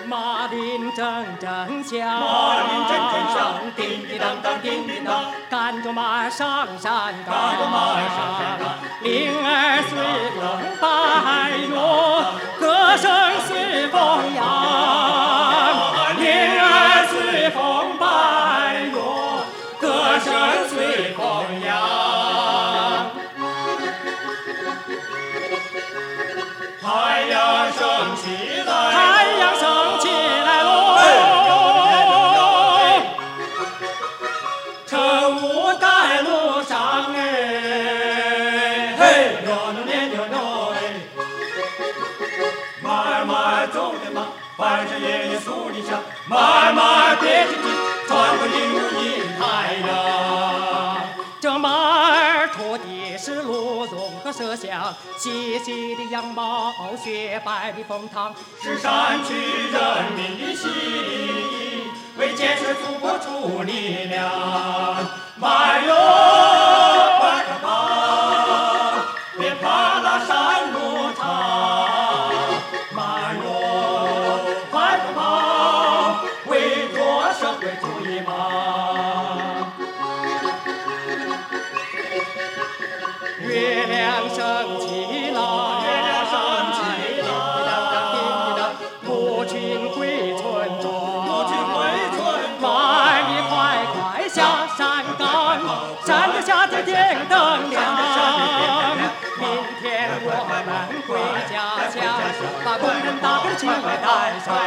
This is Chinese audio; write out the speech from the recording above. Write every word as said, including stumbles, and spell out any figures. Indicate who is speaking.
Speaker 1: 马铃阵阵响，
Speaker 2: 马铃阵阵响，
Speaker 1: 叮叮当当，叮叮当，赶着马儿上山岗，
Speaker 2: 赶着马儿上山岗，
Speaker 1: 铃儿随风摆哟，歌声随风扬，铃儿随风摆哟，歌声随风扬。
Speaker 2: 太阳升起来，
Speaker 1: 太阳升起来喽！晨雾在路上哎，嘿，哟喏咧哟喏哎，
Speaker 2: 马儿马儿走的马，翻山越岭树林上，马儿马儿别着急，穿过林路迎太阳。
Speaker 1: 这马儿拖的是鹿茸和麝香，细细的羊毛，雪白的风堂，
Speaker 2: 是山区人民的心，为建设祖国出力量。马儿哟，快快跑，别怕那山路长。马儿哟，快快跑，为做社会主义忙。
Speaker 1: 月亮升起来，
Speaker 2: 月亮升起来，
Speaker 1: 叮叮当，牧群归村庄，
Speaker 2: 牧群归村庄，
Speaker 1: 马儿你快快下山岗，山的下天天灯亮。明天我们回家乡，把工人打工的情怀带上。